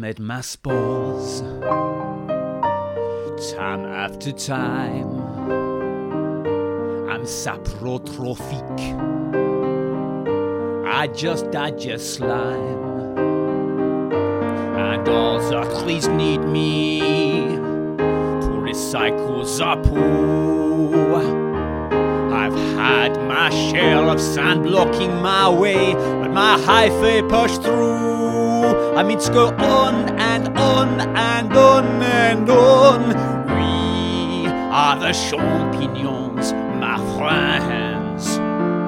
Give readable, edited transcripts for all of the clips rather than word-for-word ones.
met my spores, time after time. I'm saprotrophic, I just digest slime, and all the trees need me to recycle the poo. I've had my share of sand blocking my way, but my hyphae push through. I mean to go on and on and on and on. We are the champignons, my friends.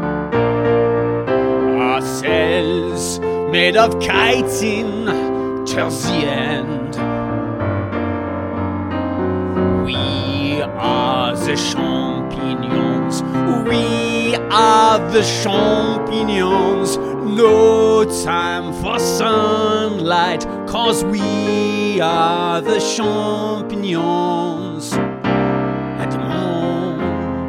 Our cells made of chitin till the end. We are the champignons. We are the champignons. No time for sunlight, 'cause we are the champignons at the monde.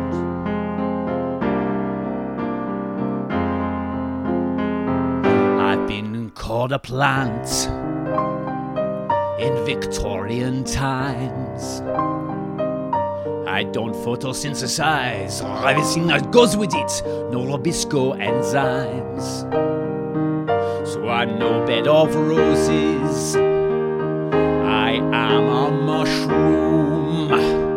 I've been called a plant in Victorian times. I don't photosynthesize or everything that goes with it, no Robisco enzymes. So I'm no bed of roses, I am a mushroom.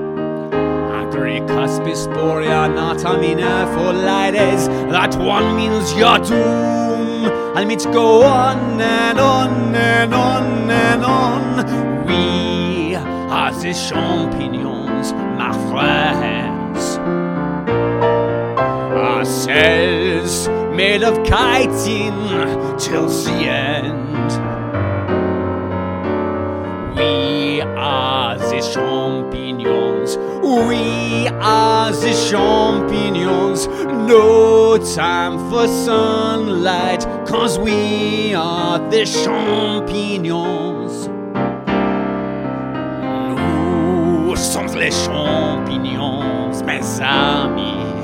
Agricaspisporia natamina folides, that one means your doom. I mean to go on and on and on and on. We are the champignons, my friends. Our cells made of chitin till the end. We are the champignons. We are the champignons. No time for sunlight, 'cause we are the champignons. Nous sommes les champignons, mes amis.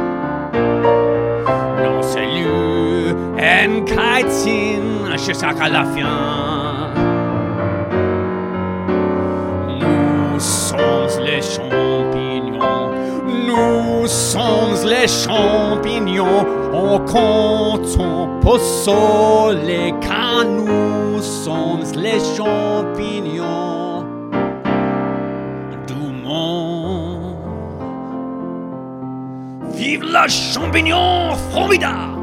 Nos cellules en chitin jusqu'à la fin. Nous sommes les champignons. Nous sommes les champignons. On compte, on posso les car nous sommes les champignons du monde. Vive la champignon formidable!